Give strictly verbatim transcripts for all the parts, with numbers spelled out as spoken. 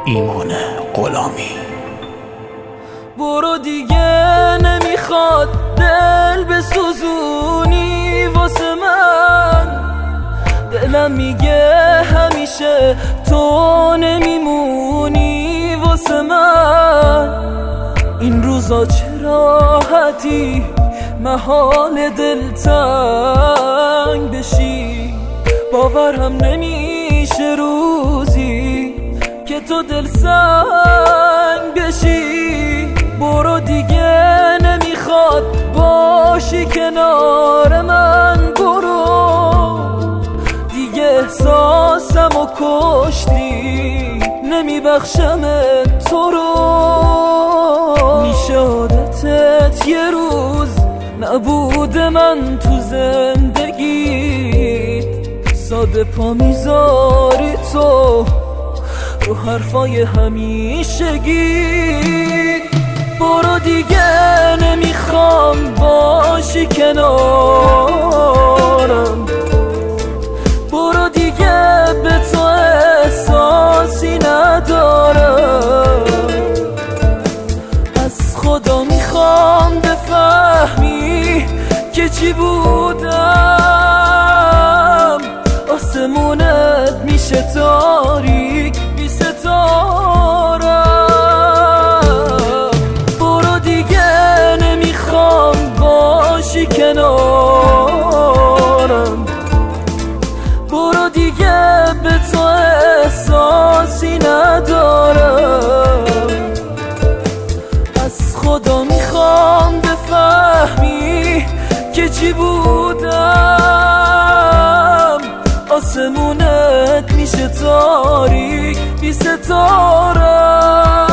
ایمان غلامی. برو دیگه نمیخواد دل بسوزونی واسه من، دلم میگه همیشه تو نمیمونی واسه من. این روزا چه راحتی محال دلتنگ بشی، باورم نمیشه روزی که تو دل سنگ بشی. برو دیگه نمیخواد باشی کنار من، برو دیگه احساسم و کشتی نمیبخشم تو رو. میشه عادتت یه روز نبود من تو زندگی، ساده پا میذاری تو رو حرفای همیشگی. برو دیگه نمیخوام باشی کنارم، برو دیگه به تو احساسی ندارم. از خدا میخوام بفهمی که چی بودم، آسمونت میشه تاریک بی ستاره. برو دیگه نمیخوام باشی کنارم، برو دیگه به تو احساسی ندارم. از خدا میخوام بفهمی که چی بودم، آسمونت میشه تاریک بی ستاره.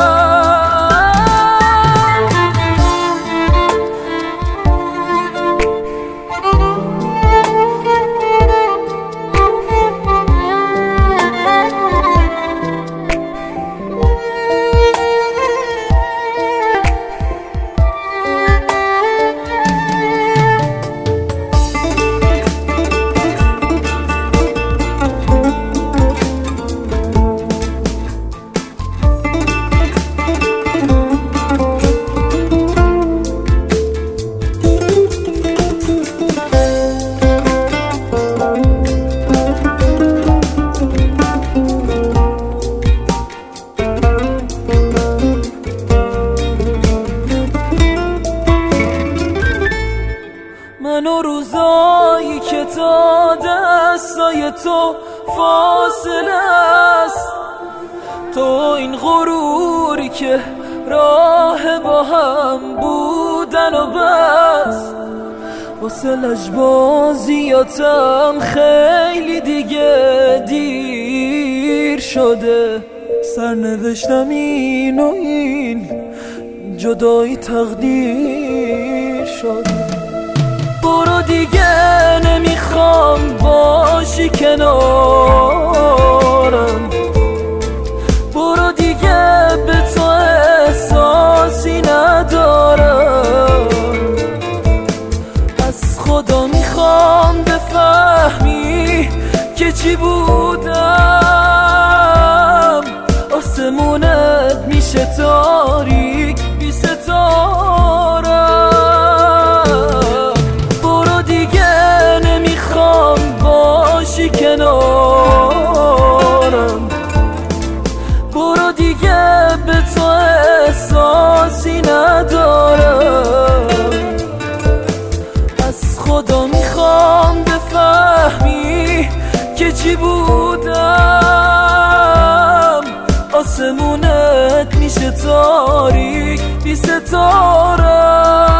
منو روزایی که تا دستای تو فاصله است، تو این غروری که راه با هم بودن و بس. واسه لجبازیاتم خیلی دیگه دیر شده، سرنوشتم این و این جدایی تقدیر شده. برو دیگه نمیخوام باشی کنارم، برو دیگه به تو احساسی ندارم. از خدا میخوام بفهمی که چی بودم، آسمونت میشه تاریک بی ستاره. کنارم، برو دیگه به تو احساسی ندارم. از خدا میخوام بفهمی که چی بودم، آسمونت میشه تاریک بی ستاره.